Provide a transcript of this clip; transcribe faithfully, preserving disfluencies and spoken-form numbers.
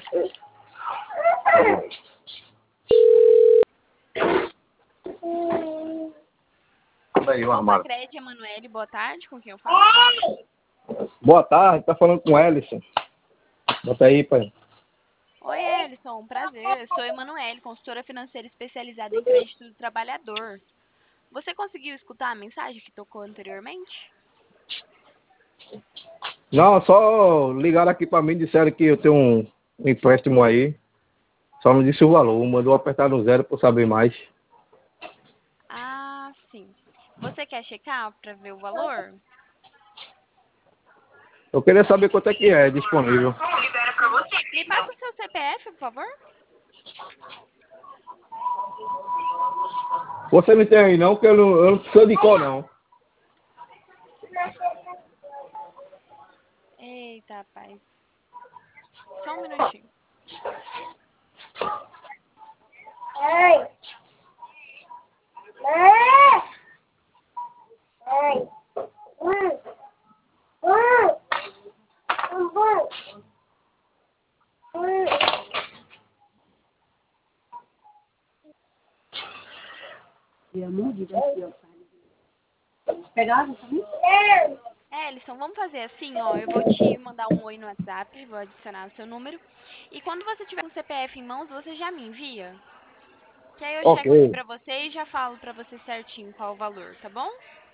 Aí, o armário. Sicredi, Emanuele, boa tarde, com quem eu falo? Boa tarde, tá falando com o Ellison. Bota aí, pai. Oi, Ellison, um prazer. Sou Emanuele, consultora financeira especializada em crédito do trabalhador. Você conseguiu escutar a mensagem que tocou anteriormente? Não, só ligaram aqui pra mim e disseram que eu tenho um, um empréstimo aí. Só não disse o valor, mandou apertar no zero pra eu saber mais. Ah, sim. Você quer checar para ver o valor? Eu queria saber quanto é que é disponível. Sim. Me passa o seu C P F, por favor? Você não tem aí não, porque eu não, eu não preciso de cor não. Eita, rapaz. Só um minutinho. Pegava também? É, Ellison, vamos fazer assim, ó. Eu vou te mandar um oi no WhatsApp, vou adicionar o seu número. E quando você tiver com o C P F em mãos, você já me envia? Que aí eu checo aqui Ok, pra você e já falo pra você certinho qual o valor, tá bom?